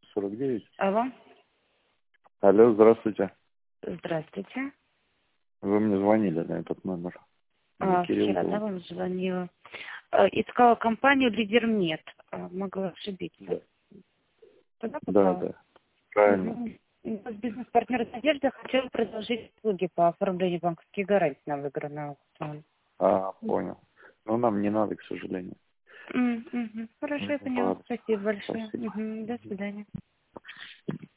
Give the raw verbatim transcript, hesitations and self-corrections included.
сорок девять. Алло. Алло, здравствуйте. Здравствуйте. Вы мне звонили на этот номер. А, Кирилл вчера, был. да, вам звонила. А, искала компанию «Лидермет». А, могла ошибиться. Да, Туда да, попала? да. Правильно. Угу. Бизнес-партнер Надежда хотела предложить услуги по оформлению банковских гарантий на выигранный аукцион. А, понял. Но нам не надо, к сожалению. М, мгм. Хорошо, я Ну, поняла. ладно. Спасибо большое. Спасибо. Мгм. До свидания.